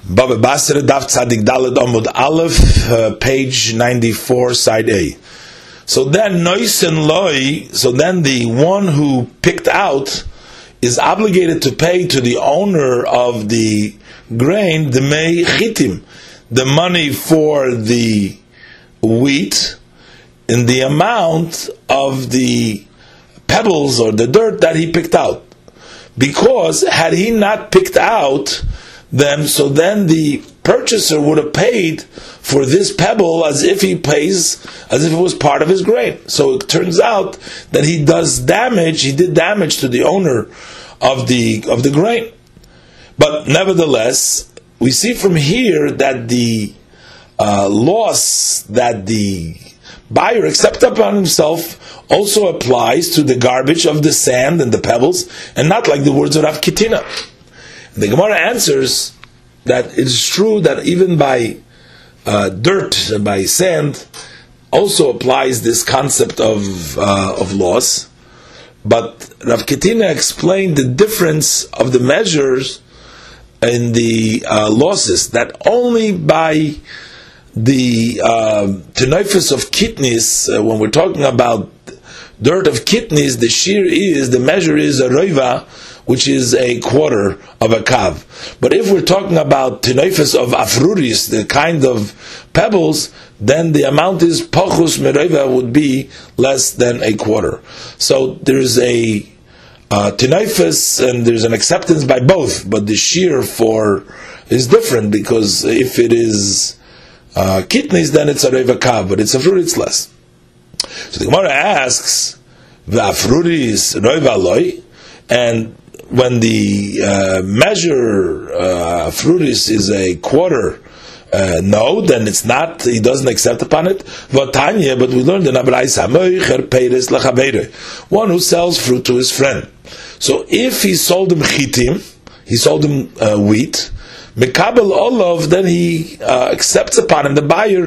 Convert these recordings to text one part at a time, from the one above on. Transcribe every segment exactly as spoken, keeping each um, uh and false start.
Baba Basra Daf Tzadik Daled Amud Aleph, uh, page ninety-four, side A. So then Noisen Loi, so then the one who picked out is obligated to pay to the owner of the grain the mei chitim, the money for the wheat in the amount of the pebbles or the dirt that he picked out. Because had he not picked out them, so then the purchaser would have paid for this pebble as if he pays, as if it was part of his grain. So it turns out that he does damage, he did damage to the owner of the of the grain. But nevertheless, we see from here that the uh, loss that the buyer accepts upon himself also applies to the garbage of the sand and the pebbles, and not like the words of Rav Kitina. The Gemara answers that it is true that even by uh, dirt and by sand also applies this concept of uh, of loss, but Rav Kitina explained the difference of the measures in the uh, losses, that only by the uh, tenofus of kidneys, uh, when we're talking about dirt of kidneys, the shear is, the measure is a roiva, which is a quarter of a kav. But if we're talking about tenofus of afruris, the kind of pebbles, then the amount is pachus meroiva, would be less than a quarter. So there's a uh, tenofus and there's an acceptance by both, but the shear for is different, because if it is uh, kidneys, then it's a roiva kav, but it's a fruit, it's less. So the Gemara asks, "V'afruris roiva loy," and when the uh, measure uh, frutis is a quarter, uh, no, then it's not. He doesn't accept upon it. V'tanya, but we learned in Abraisa, moicher peiris lachabeire, one who sells fruit to his friend. So if he sold him chitim, he sold him uh, wheat. Mekabel olav, then he uh, accepts upon him, the buyer,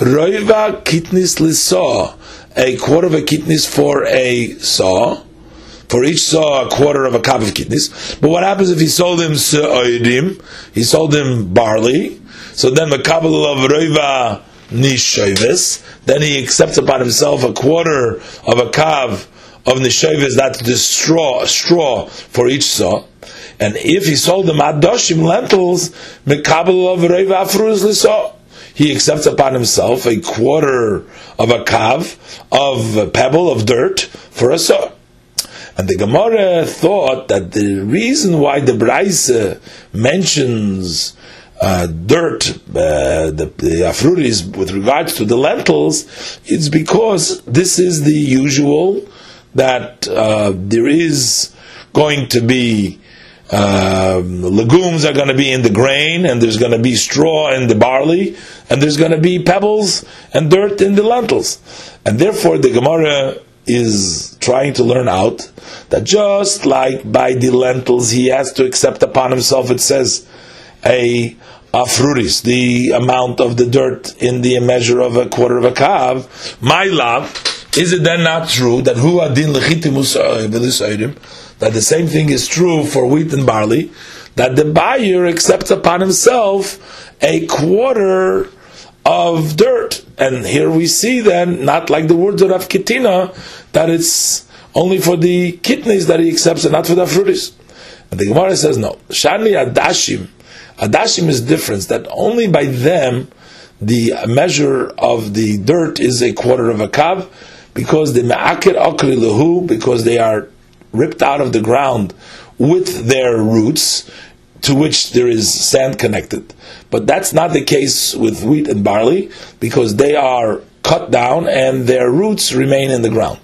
roiva kitnis lisaw, a quarter of a kitnis for a saw, for each saw a quarter of a cup of kidneys. But what happens if he sold him se'oidim? He sold him barley. So then mekabel of roiva nishovis, then he accepts upon himself a quarter of a kav of nishovis, that's the straw, straw for each saw. And if he sold them adoshim, lentils, mekabel of roiva afruz lisaw, he accepts upon himself a quarter of a kav of a pebble of dirt for a saw. And the Gemara thought that the reason why the Braise mentions uh, dirt, uh, the, the afruris, with regards to the lentils, it's because this is the usual, that uh, there is going to be Uh, legumes are going to be in the grain, and there's going to be straw in the barley, and there's going to be pebbles and dirt in the lentils. And therefore the Gemara is trying to learn out that just like by the lentils he has to accept upon himself, it says a afruris, the amount of the dirt in the measure of a quarter of a kav, my love, is it then not true that hu adin lechitimus v'lisayrim, that the same thing is true for wheat and barley, that the buyer accepts upon himself a quarter of dirt? And here we see then, not like the words of Rav Kitina, that it's only for the kidneys that he accepts and not for the fruities. And the Gemara says no. Shani adashim, adashim is different, that only by them the measure of the dirt is a quarter of a kav, because the me'akir akri lehu, because they are ripped out of the ground with their roots, to which there is sand connected. But that's not the case with wheat and barley, because they are cut down and their roots remain in the ground.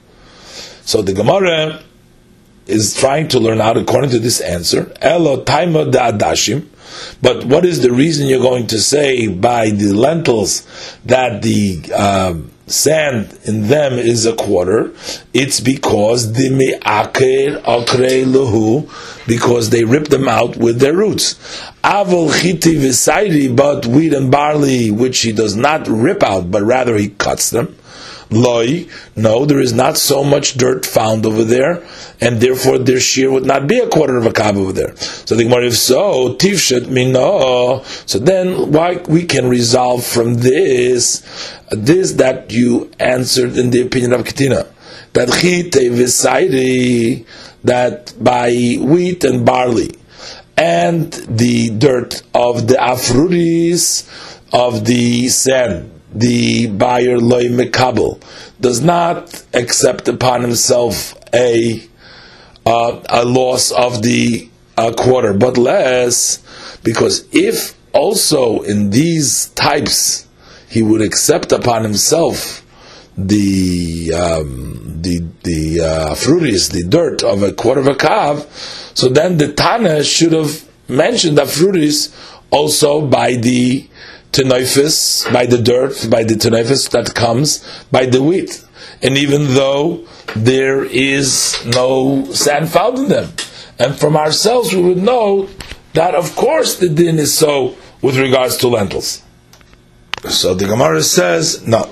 So the Gemara is trying to learn out according to this answer, Elo taima da adashim, but what is the reason you're going to say by the lentils that the uh, sand in them is a quarter? It's because the me'aker akrei lehu, because they rip them out with their roots. Avol chiti v'sairi, but wheat and barley, which he does not rip out, but rather he cuts them. Loi, no, there is not so much dirt found over there, and therefore their shear would not be a quarter of a kav over there. So the Gemara, if so, tifshet mino. So then, why we can resolve from this, this that you answered in the opinion of Ketina, that chite v'sairi, that by wheat and barley, and the dirt of the afruris of the sand, the buyer loy mekabel does not accept upon himself a uh, a loss of the uh, quarter, but less, because if also in these types he would accept upon himself the um, the the uh, fruities, the dirt of a quarter of a kav, so then the Tana should have mentioned the fruities also by the tenofis, by the dirt, by the tenofis that comes by the wheat, and even though there is no sand found in them, and from ourselves we would know that of course the din is so with regards to lentils. So the Gemara says no.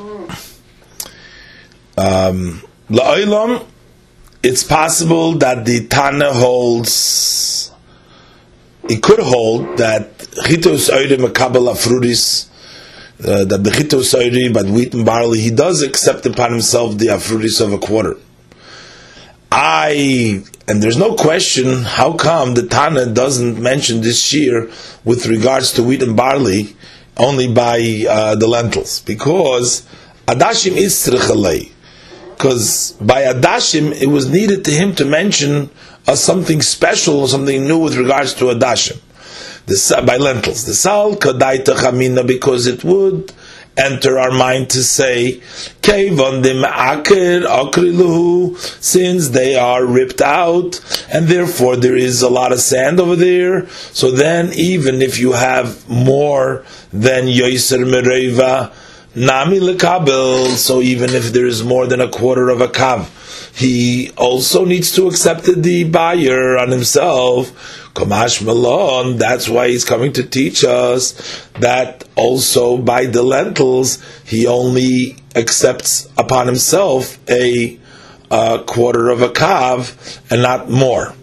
Um, La'olam, it's possible that the Tana holds, it could hold that chitos oire mekabel afruris, uh, that the chitos oire, but wheat and barley, he does accept upon himself the afruris of a quarter. I, and there's no question, how come the Tana doesn't mention this shear with regards to wheat and barley, only by uh, the lentils? Because Adashim is tzrichalei. Because by Adashim, it was needed to him to mention uh, something special, something new with regards to Adashim. The, by lentils. The Sal Kadaita Chamina, because it would enter our mind to say, since they are ripped out, and therefore there is a lot of sand over there, so then even if you have more than Yoiser Mereva, Nami lekabel, so even if there is more than a quarter of a kav, he also needs to accept the buyer on himself. Kamash Malon, that's why he's coming to teach us that also by the lentils, he only accepts upon himself a, a quarter of a kav and not more.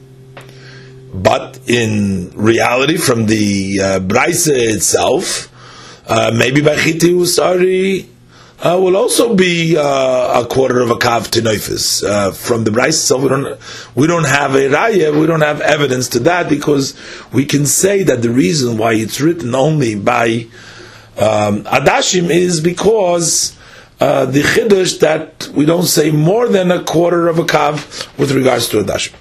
But in reality, from the uh, Braise itself, Uh, maybe by Chiti Usari uh, will also be uh, a quarter of a kav tenofis. Uh, from the Braise itself, we don't we don't have a raya, we don't have evidence to that, because we can say that the reason why it's written only by um, Adashim is because uh, the chiddush that we don't say more than a quarter of a kav with regards to Adashim.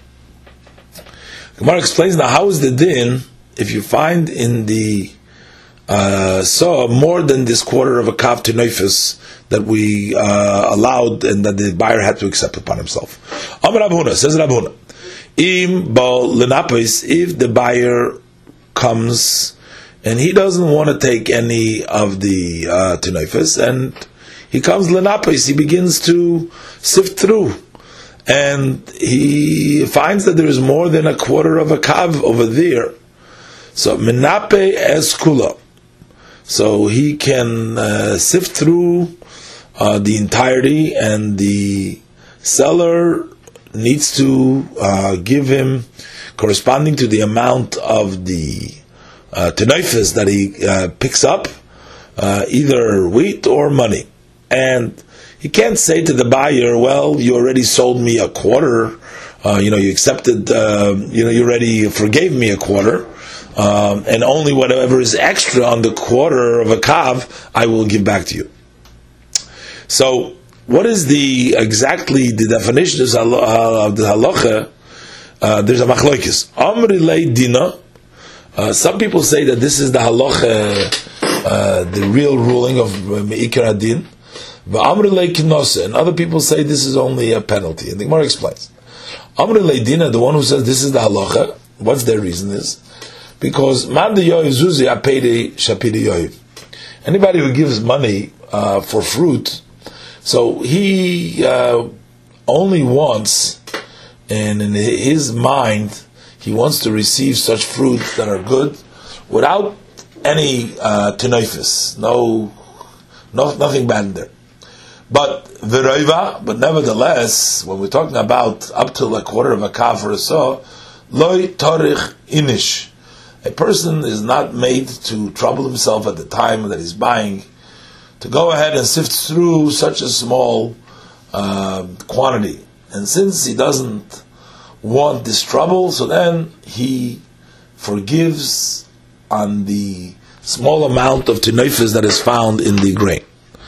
Gemara explains now, how is the din if you find in the Uh, so more than this quarter of a kav tenofis that we uh, allowed and that the buyer had to accept upon himself. Amar Rav Huna, says Rav Huna, Im bal lenapis, if the buyer comes and he doesn't want to take any of the uh, tenofis, and he comes lenapis, he begins to sift through, and he finds that there is more than a quarter of a kav over there. So menape eskula. So he can uh, sift through uh, the entirety, and the seller needs to uh, give him corresponding to the amount of the uh, tenofis that he uh, picks up, uh, either wheat or money. And he can't say to the buyer, well, you already sold me a quarter, uh, you know, you accepted, uh, you know, you already forgave me a quarter, Um, and only whatever is extra on the quarter of a kav, I will give back to you. So, what is the exactly the definition of the halacha? Uh, there's a machlokes. Amri lei dina. Uh, some people say that this is the halacha, uh, the real ruling of meikar hadin. But amri lei kinose, and other people say this is only a penalty. And the Gemara explains. Amri lei dina, the one who says this is the halacha, what's their reason is? Because man de yoiv zuzi apede shapide yoiv. Anybody who gives money uh, for fruit, so he uh, only wants, and in his mind, he wants to receive such fruits that are good without any uh, tenofis, no, no, nothing bad in there. But v'roiva, but nevertheless, when we're talking about up to a quarter of a kav or a saw, loy torich inish. A person is not made to trouble himself at the time that he's buying, to go ahead and sift through such a small uh, quantity. And since he doesn't want this trouble, so then he forgives on the small amount of tenaifas that is found in the grain.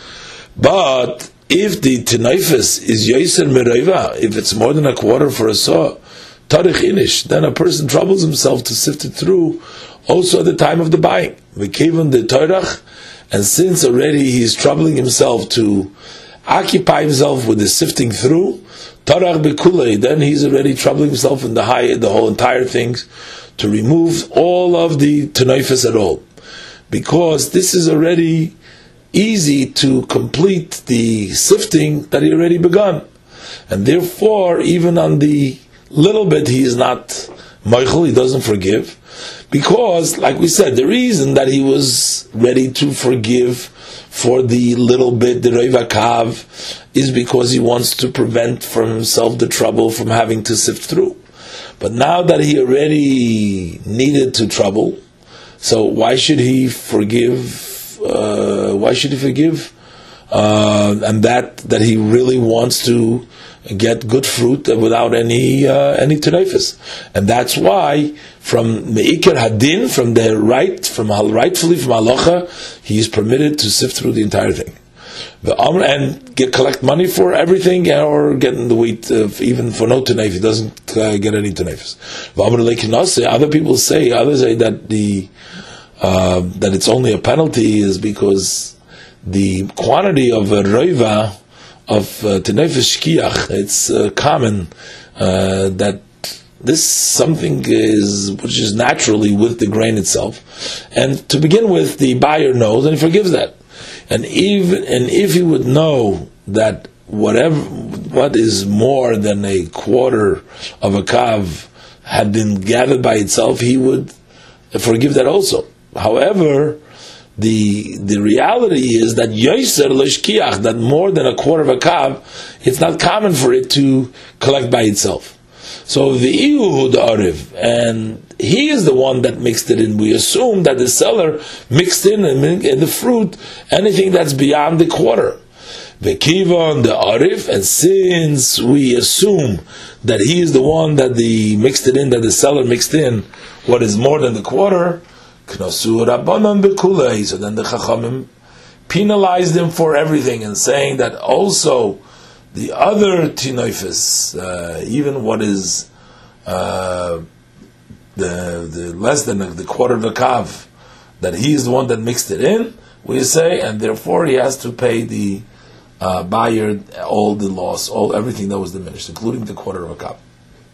But if the tenaifas is yoser mereva, if it's more than a quarter for a saw, tarich inish, then a person troubles himself to sift it through also at the time of the buying. V'kivan the torach, and since already he's troubling himself to occupy himself with the sifting through, tarach bekulei, then he's already troubling himself in the high, the whole entire things, to remove all of the tenaifas at all. Because this is already easy to complete the sifting that he already begun. And therefore, even on the little bit, he is not moichel, he doesn't forgive. Because, like we said, the reason that he was ready to forgive for the little bit, the Reiva Kav, is because he wants to prevent from himself the trouble from having to sift through. But now that he already needed to trouble, so why should he forgive? Uh, why should he forgive? Uh, and that that he really wants to get good fruit without any uh, any tenaifas, and that's why from Meikar Hadin, from the right, from rightfully from halacha, he is permitted to sift through the entire thing, and get collect money for everything, or getting the wheat uh, even for no tenaif. He doesn't uh, get any tenaifas. Other people say, others say that the uh, that it's only a penalty is because the quantity of a roiva of uh, tenaifas shkiach, it's uh, common uh, that this something is which is naturally with the grain itself, and to begin with, the buyer knows and he forgives that. And even and if he would know that whatever what is more than a quarter of a kav had been gathered by itself, he would forgive that also. However, the the reality is that yoser l'shkiach, that more than a quarter of a kav, it's not common for it to collect by itself. So the ihu ariv, and he is the one that mixed it in. We assume that the seller mixed in in the fruit anything that's beyond the quarter. The kivon, the ariv, and since we assume that he is the one that the mixed it in, that the seller mixed in what is more than the quarter, knosur rabbanon bekulei. So then the chachamim penalized him for everything, and saying that also the other tinoifis, uh, even what is uh, the the less than the quarter of a kav, that he is the one that mixed it in, we say, and therefore he has to pay the uh, buyer all the loss, all everything that was diminished, including the quarter of a kav.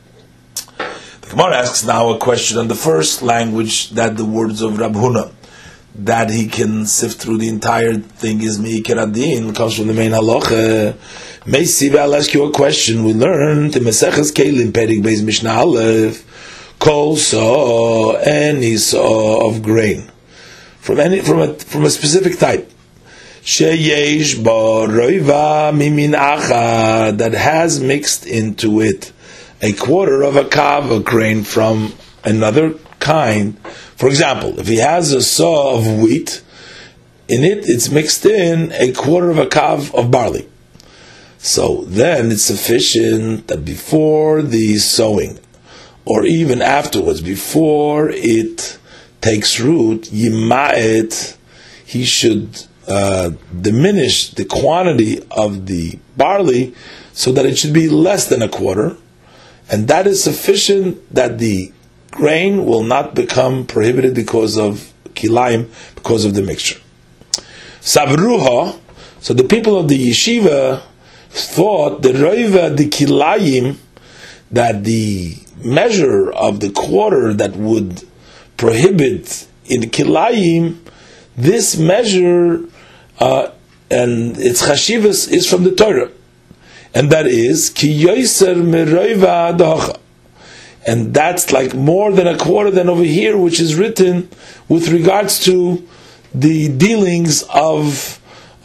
The Gemara asks now a question on the first language, that the words of Rab Huna, that he can sift through the entire thing is Meikar Hadin, comes from the main halacha. Meisiv, I'll ask you a question. We learned the Maseches Kelim, Perik Beis Mishnah Aleph, Kol saw, any saw of grain, from any from a from a specific type, Sheyesh ba roiva mimin achad, that has mixed into it a quarter of a kav of grain from another kind. For example, if he has a saw of wheat, in it it's mixed in a quarter of a kav of barley. So then it's sufficient that before the sowing, or even afterwards, before it takes root, yima'et, he should uh, diminish the quantity of the barley so that it should be less than a quarter, and that is sufficient that the grain will not become prohibited because of kilayim, because of the mixture. Savruha, so the people of the yeshiva thought the roiva the kilayim, that the measure of the quarter that would prohibit in kilayim, this measure uh, and its chashivas is from the Torah, and that is ki yoser meroiva adacha. And that's like more than a quarter than over here, which is written with regards to the dealings of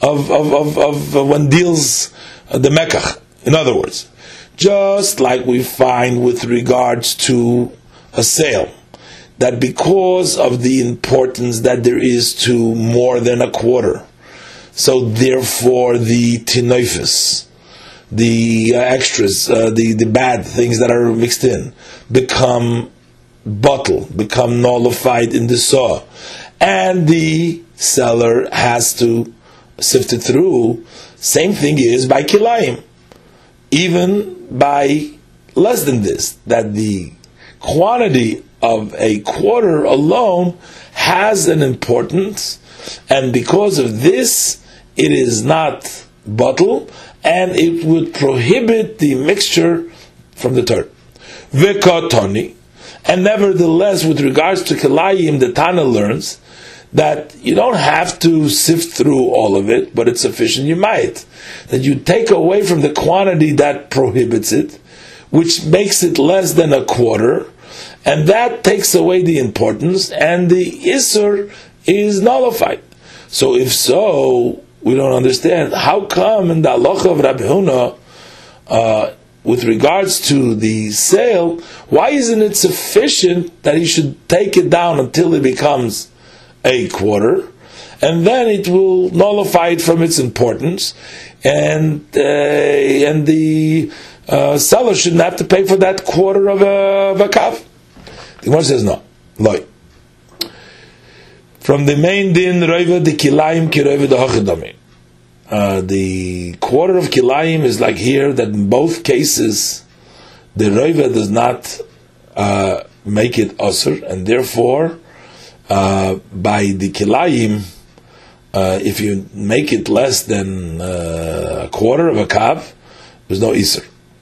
of of of, of uh, one deals uh, the mekach. In other words, just like we find with regards to a sale, that because of the importance that there is to more than a quarter, so therefore the tinofis, the uh, extras, uh, the, the bad things that are mixed in, become bottle, become nullified in the saw, and the seller has to sift it through. Same thing is by kilayim. Even by less than this, that the quantity of a quarter alone has an importance, and because of this, it is not bottle, and it would prohibit the mixture from the Torah. Vekotoni, and nevertheless, with regards to kilayim, the Tana learns that you don't have to sift through all of it, but it's sufficient you might. That you take away from the quantity that prohibits it, which makes it less than a quarter, and that takes away the importance, and the Isur is nullified. So if so, we don't understand. How come in the halacha of Rabbi Huna, uh, with regards to the sale, why isn't it sufficient that he should take it down until it becomes a quarter, and then it will nullify it from its importance, and uh, and the uh, seller shouldn't have to pay for that quarter of a, of a kav? The Gemara says no. Loi. From the main din, roiva the kilayim ki roiva the hachidami. Uh, the quarter of kilayim is like here, that in both cases the roiva does not uh, make it asur, and therefore Uh, by the kilayim, uh, if you make it less than uh, a quarter of a kav, there's no iser.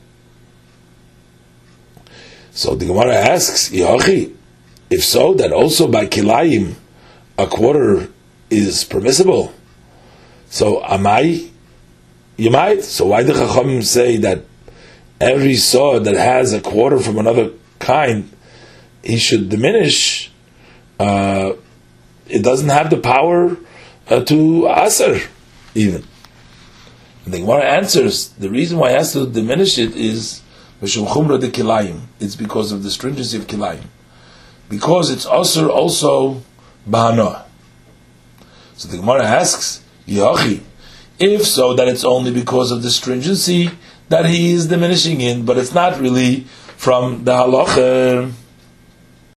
So the Gemara asks, Yochi, if so, that also by kilayim a quarter is permissible. So am I? You might. So why do Chachamim say that every saw that has a quarter from another kind, he should diminish? Uh, it doesn't have the power uh, to aser, even. And the Gemara answers, the reason why it has to diminish it is it's because of the stringency of kilayim. Because it's aser also bahana. So the Gemara asks, Yachi, if so, that it's only because of the stringency that he is diminishing in, but it's not really from the halacha.